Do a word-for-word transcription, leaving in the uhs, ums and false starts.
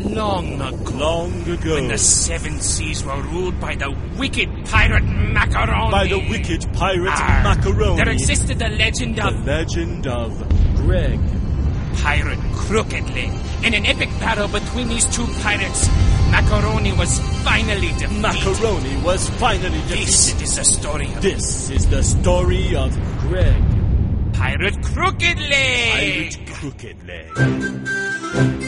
long ago. Long ago. When the seven seas were ruled by the wicked pirate Macaroni. By the wicked pirate Arr, Macaroni. There existed the legend The of... legend of Greg. Pirate Crooked Leg. In an epic battle between these two pirates, Macaroni was finally defeated. Macaroni was finally defeated. This is the story of... This is the story of Greg. Pirate Crooked Leg. Pirate Crooked Leg.